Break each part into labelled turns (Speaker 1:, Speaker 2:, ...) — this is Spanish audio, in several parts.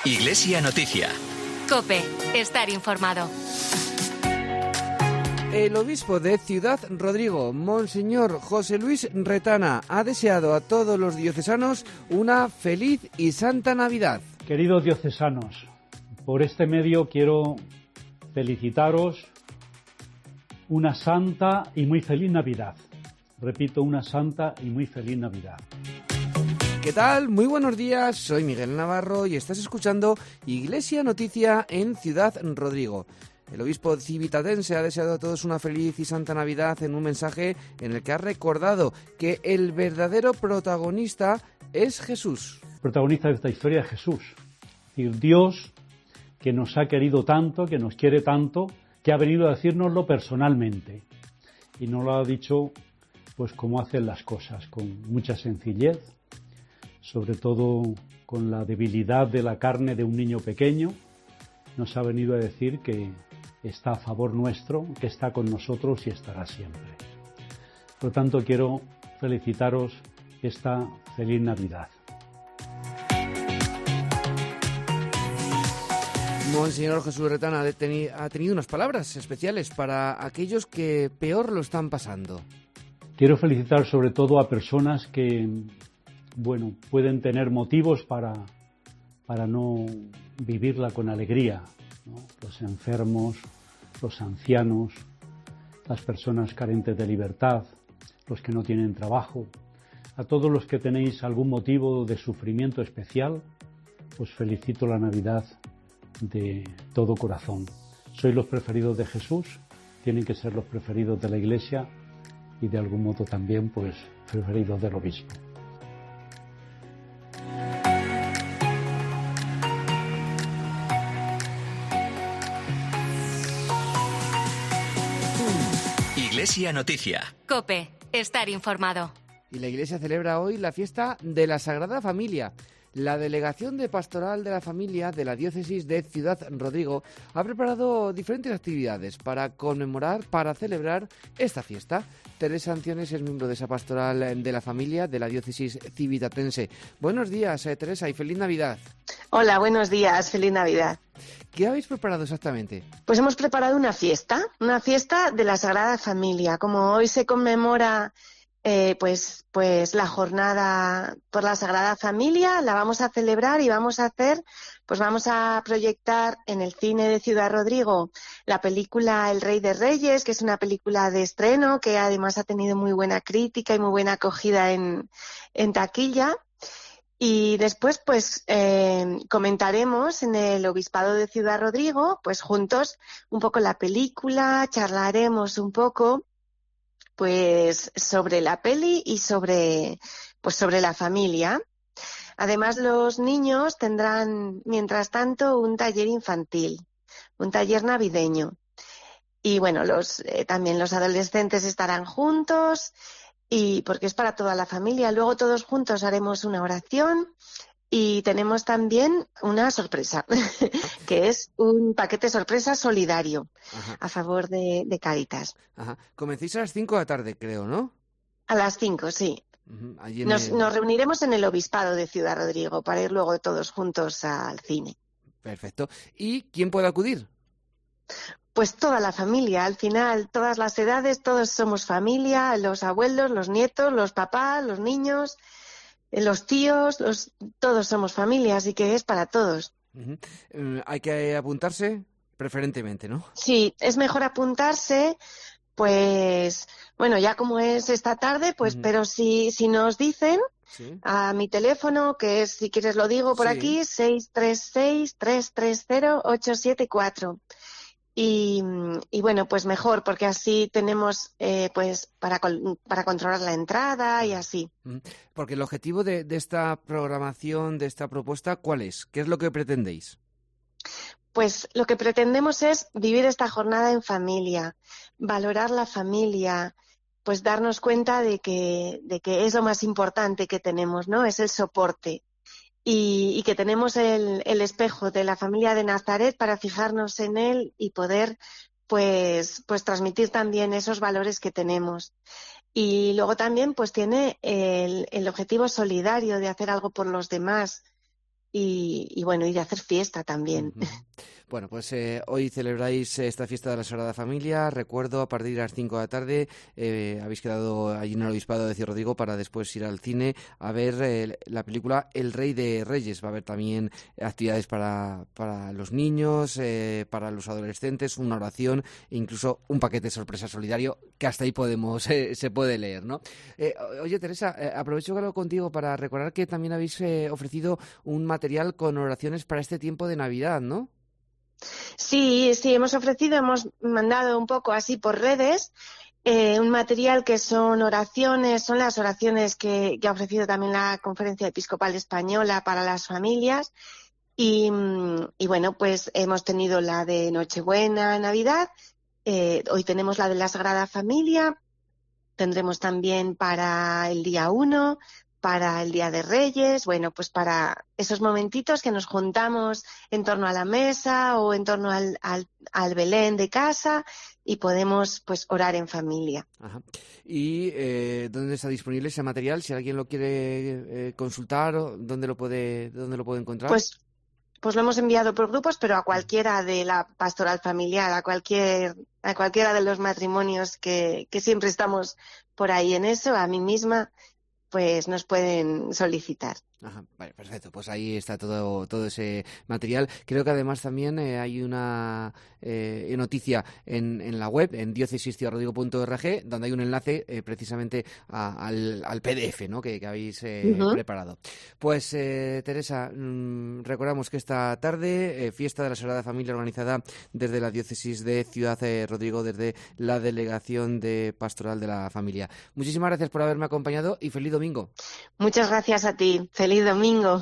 Speaker 1: Iglesia Noticia.
Speaker 2: COPE. Estar informado.
Speaker 3: El obispo de Ciudad Rodrigo, Monseñor José Luis Retana, ha deseado a todos los diocesanos una feliz y santa Navidad.
Speaker 4: Queridos diocesanos, por este medio quiero felicitaros una santa y muy feliz Navidad. Repito, una santa y muy feliz Navidad.
Speaker 3: ¿Qué tal? Muy buenos días, soy Miguel Navarro y estás escuchando Iglesia Noticia en Ciudad Rodrigo. El obispo civitatense ha deseado a todos una feliz y santa Navidad en un mensaje en el que ha recordado que el verdadero protagonista es Jesús.
Speaker 4: El protagonista de esta historia es Jesús. Es decir, Dios que nos ha querido tanto, que nos quiere tanto, que ha venido a decírnoslo personalmente. Y nos lo ha dicho pues como hacen las cosas, con mucha sencillez, sobre todo con la debilidad de la carne de un niño pequeño. Nos ha venido a decir que está a favor nuestro, que está con nosotros y estará siempre. Por lo tanto, quiero felicitaros esta feliz Navidad.
Speaker 3: Monseñor Jesús Retana ha tenido unas palabras especiales para aquellos que peor lo están pasando.
Speaker 4: Quiero felicitar sobre todo a personas que, pueden tener motivos para no vivirla con alegría, ¿no? Los enfermos, los ancianos, las personas carentes de libertad, los que no tienen trabajo. A todos los que tenéis algún motivo de sufrimiento especial, os felicito la Navidad de todo corazón. Sois los preferidos de Jesús, tienen que ser los preferidos de la Iglesia y de algún modo también preferidos del obispo.
Speaker 1: Iglesia Noticia.
Speaker 2: COPE. Estar informado.
Speaker 3: Y la Iglesia celebra hoy la fiesta de la Sagrada Familia. La Delegación de Pastoral de la Familia de la Diócesis de Ciudad Rodrigo ha preparado diferentes actividades para celebrar esta fiesta. Teresa Anciones es miembro de esa Pastoral de la Familia de la Diócesis civitatense. Buenos días, Teresa, y feliz Navidad.
Speaker 5: Hola, buenos días, feliz Navidad.
Speaker 3: ¿Qué habéis preparado exactamente?
Speaker 5: Pues hemos preparado una fiesta de la Sagrada Familia. Como hoy se conmemora pues la jornada por la Sagrada Familia, la vamos a celebrar y vamos a proyectar en el cine de Ciudad Rodrigo la película El Rey de Reyes, que es una película de estreno que además ha tenido muy buena crítica y muy buena acogida en taquilla. Y después, comentaremos en el Obispado de Ciudad Rodrigo, pues juntos, un poco la película, charlaremos un poco pues sobre la peli y sobre la familia. Además, los niños tendrán, mientras tanto, un taller infantil, un taller navideño. Y también los adolescentes estarán juntos, y porque es para toda la familia. Luego todos juntos haremos una oración y tenemos también una sorpresa, que es un paquete sorpresa solidario. Ajá. A favor de Cáritas.
Speaker 3: Ajá. Comencéis a las 5 de la tarde, creo, ¿no?
Speaker 5: A las 5, sí.
Speaker 3: Uh-huh.
Speaker 5: Nos reuniremos en el Obispado de Ciudad Rodrigo para ir luego todos juntos al cine.
Speaker 3: Perfecto. ¿Y quién puede acudir?
Speaker 5: Pues toda la familia, al final, todas las edades, todos somos familia, los abuelos, los nietos, los papás, los niños, los tíos, todos somos familia, así que es para todos.
Speaker 3: Uh-huh. Hay que apuntarse preferentemente, ¿no?
Speaker 5: Sí, es mejor apuntarse, ya como es esta tarde, uh-huh. Pero si nos dicen, ¿sí? A mi teléfono, que es, si quieres lo digo por aquí, 636-330-874. Y mejor, porque así tenemos para controlar la entrada y así.
Speaker 3: Porque el objetivo de esta programación, de esta propuesta, ¿cuál es? ¿Qué es lo que pretendéis?
Speaker 5: Pues lo que pretendemos es vivir esta jornada en familia, valorar la familia, pues darnos cuenta de que es lo más importante que tenemos, ¿no? Es el soporte. Y que tenemos el espejo de la familia de Nazaret para fijarnos en él y poder pues transmitir también esos valores que tenemos. Y luego también pues tiene el objetivo solidario de hacer algo por los demás, y bueno, y de hacer fiesta también.
Speaker 3: Bueno, pues hoy celebráis esta fiesta de la Sagrada Familia. Recuerdo, a partir de las 5 de la tarde habéis quedado allí en el Obispado de Ciudad-Rodrigo para después ir al cine a ver la película El Rey de Reyes. Va a haber también actividades para los niños, para los adolescentes, una oración e incluso un paquete sorpresa solidario que hasta ahí se puede leer, ¿no? Oye, Teresa, aprovecho que hablo contigo para recordar que también habéis ofrecido un material con oraciones para este tiempo de Navidad, ¿no?
Speaker 5: Sí, hemos mandado un poco así por redes un material que son las oraciones que ha ofrecido también la Conferencia Episcopal Española para las familias y bueno, pues hemos tenido la de Nochebuena, Navidad, hoy tenemos la de la Sagrada Familia, tendremos también para el día 1, para el Día de Reyes, bueno, pues para esos momentitos que nos juntamos en torno a la mesa o en torno al Belén de casa y podemos pues orar en familia.
Speaker 3: Ajá. ¿Y dónde está disponible ese material? Si alguien lo quiere consultar, ¿dónde lo puede encontrar?
Speaker 5: Pues lo hemos enviado por grupos, pero a cualquiera de la pastoral familiar, a cualquiera de los matrimonios que siempre estamos por ahí en eso, a mí misma, pues nos pueden solicitar.
Speaker 3: Ajá, vale, perfecto. Pues ahí está todo ese material. Creo que además también hay una noticia en la web, en diocesisciudadrodrigo.org, donde hay un enlace precisamente al PDF, ¿no? que habéis preparado. Pues Teresa, recordamos que esta tarde, fiesta de la Sagrada Familia organizada desde la Diócesis de Ciudad Rodrigo, desde la Delegación de Pastoral de la Familia. Muchísimas gracias por haberme acompañado y feliz domingo.
Speaker 5: Muchas gracias a ti. Feliz domingo.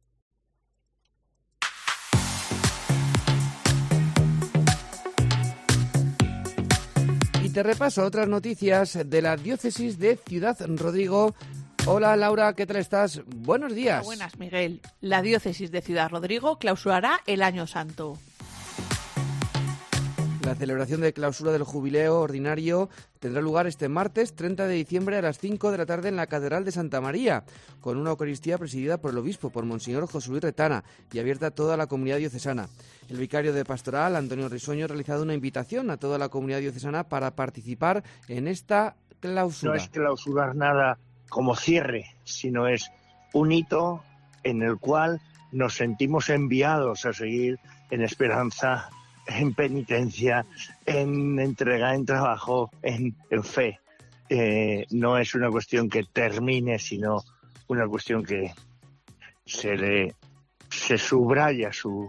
Speaker 3: Y te repaso otras noticias de la Diócesis de Ciudad Rodrigo. Hola Laura, ¿qué tal estás? Buenos días.
Speaker 6: Hola, buenas, Miguel. La Diócesis de Ciudad Rodrigo clausurará el Año Santo.
Speaker 3: La celebración de clausura del jubileo ordinario tendrá lugar este martes 30 de diciembre a las 5 de la tarde en la Catedral de Santa María, con una Eucaristía presidida por el obispo, por Monseñor José Luis Retana, y abierta a toda la comunidad diocesana. El vicario de Pastoral, Antonio Risueño, ha realizado una invitación a toda la comunidad diocesana para participar en esta clausura.
Speaker 7: No es clausurar nada como cierre, sino es un hito en el cual nos sentimos enviados a seguir en esperanza, en penitencia, en entrega, en trabajo, en fe. No es una cuestión que termine, sino una cuestión que se subraya su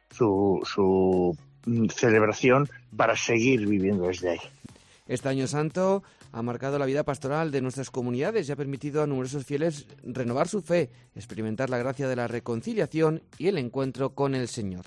Speaker 7: celebración para seguir viviendo desde ahí.
Speaker 3: Este Año Santo ha marcado la vida pastoral de nuestras comunidades y ha permitido a numerosos fieles renovar su fe, experimentar la gracia de la reconciliación y el encuentro con el Señor.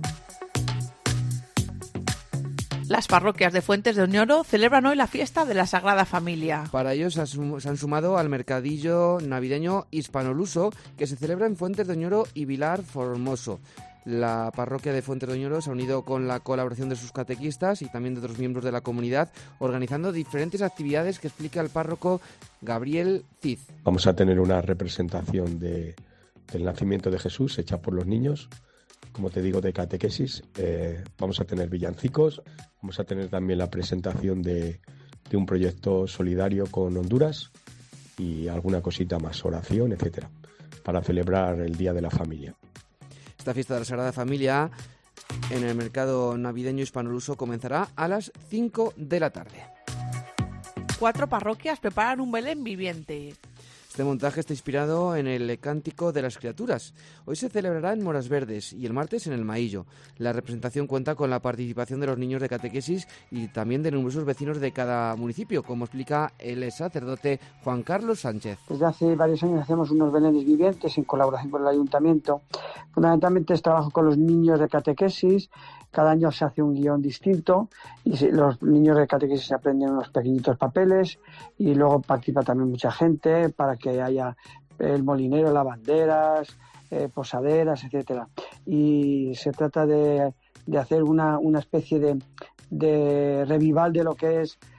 Speaker 6: Las parroquias de Fuentes de Oñoro celebran hoy la fiesta de la Sagrada Familia.
Speaker 3: Para ello se han sumado al mercadillo navideño hispanoluso que se celebra en Fuentes de Oñoro y Vilar Formoso. La parroquia de Fuentes de Oñoro se ha unido con la colaboración de sus catequistas y también de otros miembros de la comunidad, organizando diferentes actividades que explica el párroco Gabriel Cid.
Speaker 8: Vamos a tener una representación del nacimiento de Jesús hecha por los niños, como te digo, de catequesis. Vamos a tener villancicos, vamos a tener también la presentación de un proyecto solidario con Honduras y alguna cosita más, oración, etcétera, para celebrar el Día de la Familia.
Speaker 3: Esta fiesta de la Sagrada Familia en el mercado navideño hispanoluso comenzará a las 5 de la tarde.
Speaker 6: 4 parroquias preparan un Belén viviente.
Speaker 3: Este montaje está inspirado en el Cántico de las Criaturas. Hoy se celebrará en Moras Verdes y el martes en el Maillo. La representación cuenta con la participación de los niños de catequesis y también de numerosos vecinos de cada municipio, como explica el sacerdote Juan Carlos Sánchez.
Speaker 9: Desde hace varios años hacemos unos belenes vivientes en colaboración con el ayuntamiento. Fundamentalmente es trabajo con los niños de catequesis. Cada año se hace un guión distinto y los niños de catequesis aprenden unos pequeñitos papeles y luego participa también mucha gente para que haya el molinero, lavanderas, posaderas, etcétera. Y se trata de hacer una especie de revival de lo que es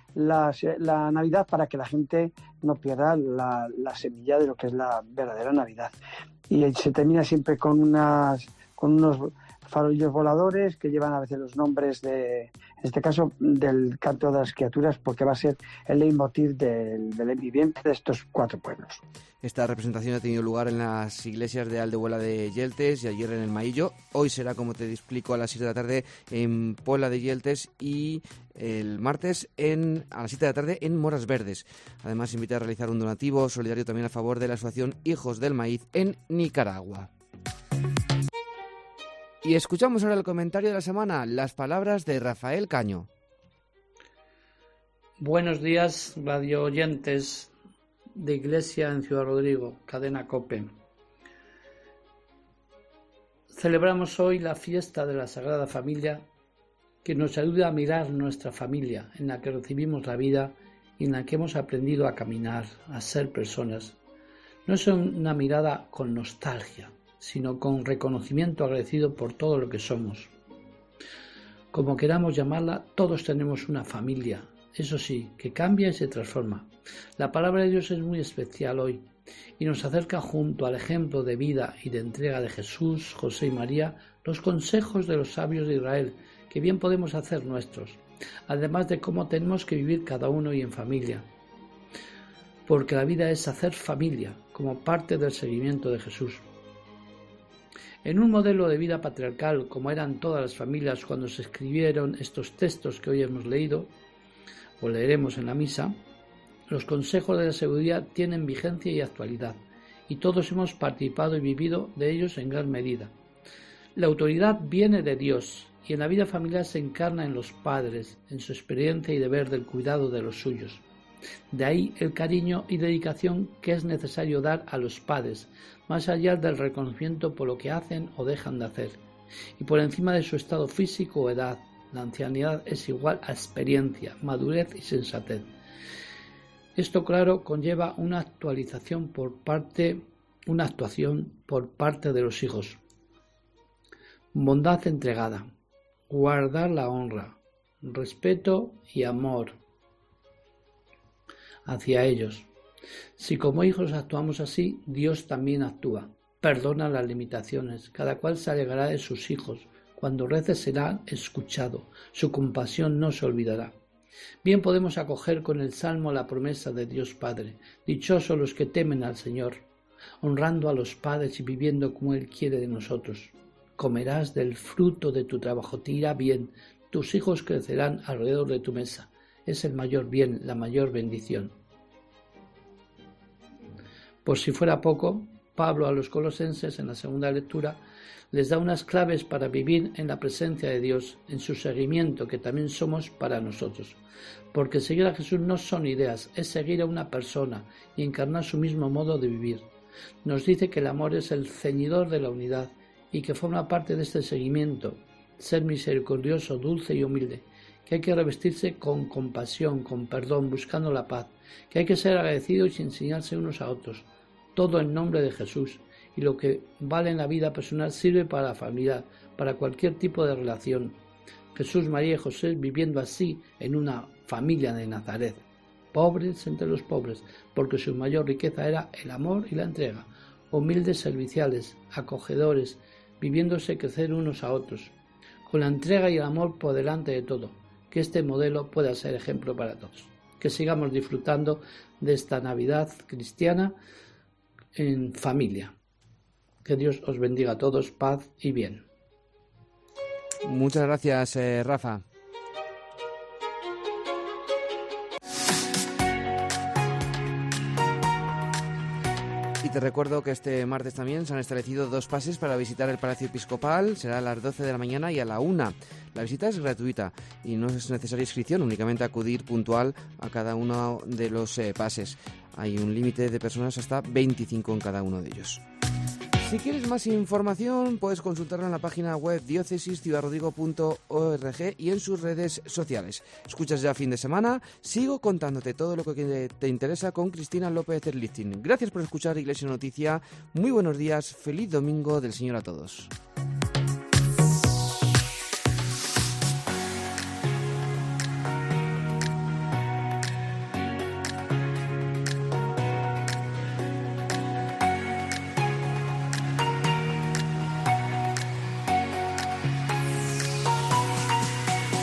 Speaker 9: la Navidad para que la gente no pierda la semilla de lo que es la verdadera Navidad. Y se termina siempre con unos farolillos voladores que llevan a veces los nombres en este caso, del canto de las criaturas, porque va a ser el leitmotiv del Belén viviente de estos 4 pueblos.
Speaker 3: Esta representación ha tenido lugar en las iglesias de Aldehuela de Yeltes y ayer en el Maillo. Hoy será, como te explico, a las 7 de la tarde en Puebla de Yeltes y el martes a las 7 de la tarde en Moras Verdes. Además, invita a realizar un donativo solidario también a favor de la asociación Hijos del Maíz en Nicaragua. Y escuchamos ahora el comentario de la semana, las palabras de Rafael Caño.
Speaker 10: Buenos días, radio oyentes de Iglesia en Ciudad Rodrigo, cadena COPE. Celebramos hoy la fiesta de la Sagrada Familia, que nos ayuda a mirar nuestra familia, en la que recibimos la vida y en la que hemos aprendido a caminar, a ser personas. No es una mirada con nostalgia, sino con reconocimiento agradecido por todo lo que somos. Como queramos llamarla, todos tenemos una familia, eso sí, que cambia y se transforma. La palabra de Dios es muy especial hoy y nos acerca junto al ejemplo de vida y de entrega de Jesús, José y María, los consejos de los sabios de Israel, que bien podemos hacer nuestros, además de cómo tenemos que vivir cada uno y en familia. Porque la vida es hacer familia, como parte del seguimiento de Jesús. En un modelo de vida patriarcal, como eran todas las familias cuando se escribieron estos textos que hoy hemos leído, o leeremos en la misa, los consejos de la sabiduría tienen vigencia y actualidad, y todos hemos participado y vivido de ellos en gran medida. La autoridad viene de Dios, y en la vida familiar se encarna en los padres, en su experiencia y deber del cuidado de los suyos. De ahí el cariño y dedicación que es necesario dar a los padres, más allá del reconocimiento por lo que hacen o dejan de hacer, y por encima de su estado físico o edad. La ancianidad es igual a experiencia, madurez y sensatez. Esto, claro, conlleva una actuación por parte de los hijos. Bondad entregada, guardar la honra, respeto y amor hacia ellos. Si como hijos actuamos así, Dios también actúa. Perdona las limitaciones, cada cual se alegrará de sus hijos. Cuando rece será escuchado, su compasión no se olvidará. Bien podemos acoger con el Salmo la promesa de Dios Padre. Dichosos los que temen al Señor, honrando a los padres y viviendo como Él quiere de nosotros. Comerás del fruto de tu trabajo, te irá bien, tus hijos crecerán alrededor de tu mesa. Es el mayor bien, la mayor bendición. Por si fuera poco, Pablo a los colosenses en la segunda lectura les da unas claves para vivir en la presencia de Dios, en su seguimiento que también somos para nosotros. Porque seguir a Jesús no son ideas, es seguir a una persona y encarnar su mismo modo de vivir. Nos dice que el amor es el ceñidor de la unidad y que forma parte de este seguimiento, ser misericordioso, dulce y humilde, que hay que revestirse con compasión, con perdón, buscando la paz, que hay que ser agradecidos y enseñarse unos a otros, todo en nombre de Jesús, y lo que vale en la vida personal sirve para la familia, para cualquier tipo de relación. Jesús, María y José viviendo así en una familia de Nazaret, pobres entre los pobres, porque su mayor riqueza era el amor y la entrega, humildes serviciales, acogedores, viviéndose crecer unos a otros, con la entrega y el amor por delante de todo, que este modelo pueda ser ejemplo para todos. Que sigamos disfrutando de esta Navidad cristiana en familia. Que Dios os bendiga a todos, paz y bien.
Speaker 3: Muchas gracias, Rafa. Y te recuerdo que este martes también se han establecido 2 pases para visitar el Palacio Episcopal. Será a las 12 de la mañana y a la 1. La visita es gratuita y no es necesaria inscripción, únicamente acudir puntual a cada uno de los pases. Hay un límite de personas hasta 25 en cada uno de ellos. Si quieres más información, puedes consultarla en la página web diocesisciudadrodrigo.org y en sus redes sociales. Escuchas ya fin de semana, sigo contándote todo lo que te interesa con Cristina López Erlichting. Gracias por escuchar Iglesia Noticia, muy buenos días, feliz domingo del Señor a todos.